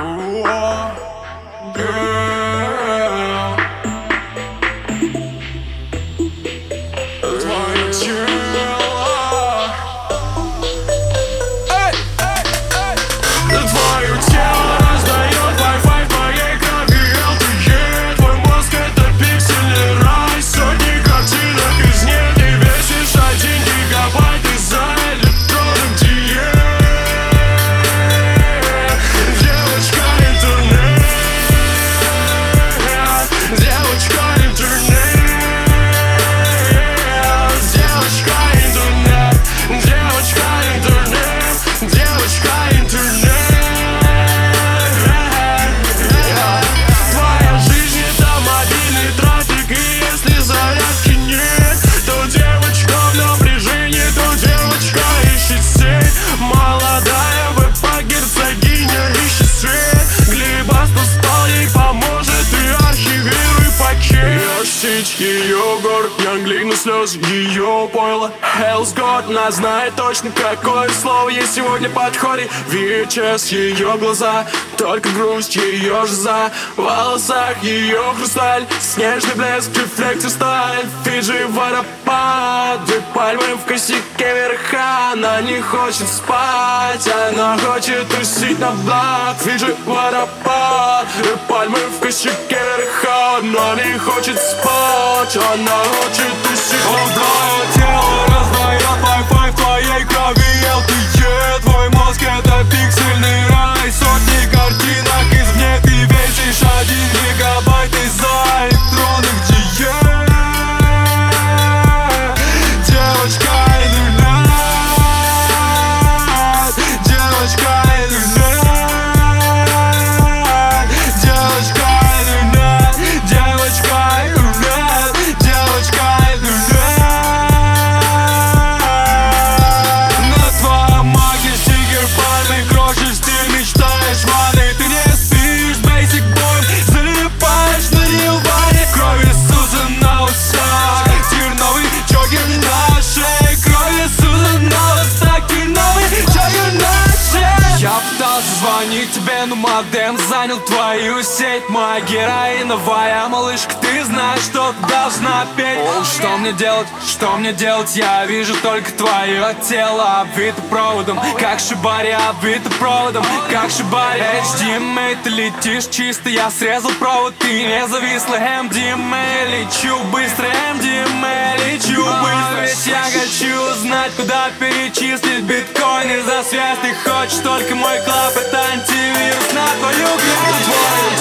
Ее город, я гляну слезы ее пойла. Hell's God, она знает точно, какое слово есть сегодня под хоре. VHS, ее глаза, только грусть, ее жиза. В волосах ее хрусталь, снежный блеск, рефлектор сталь. Фиджи водопад, две пальмы в косяке верха. Она не хочет спать, она хочет тусить на блат. Фиджи водопад, две пальмы в косяке верха. Она не хочет спать, она хочет тусить на блат. Твое тело раздает Wi-Fi в твоей крови LTE. Твой мозг это пиксельный рай. Сотни картинок извне, ты весишь 1 гигабайт из-за электронных диет. Девочка интернет, девочка интернет, девочка интернет, девочка интернет, девочка интернет. На твоем маге стикер пальмы крошишь, ты мечтаешь ванной. Ты не спишь, basic boy, залипаешь на нирване. Кровь Иисуса на усах, тир новый, джокер на шее. Кровь Иисуса на устах, тир новый, джокер на шее. Я пытался звонить тебе, но модем занял твою сеть. Моя героиновая малышка, ты знаешь, что ты должна петь. Что мне делать, что мне делать? Я вижу только твое тело обвито проводом, как шибари обвито проводом, как шибари. HDMI, ты летишь чисто, я срезал провод, ты не зависла. MDMA, лечу быстро, MDMA, лечу быстро. Ведь я хочу знать, куда перечислить биткоины за связь. Ты хочешь только мой клаб, это антивирус на твою грязь.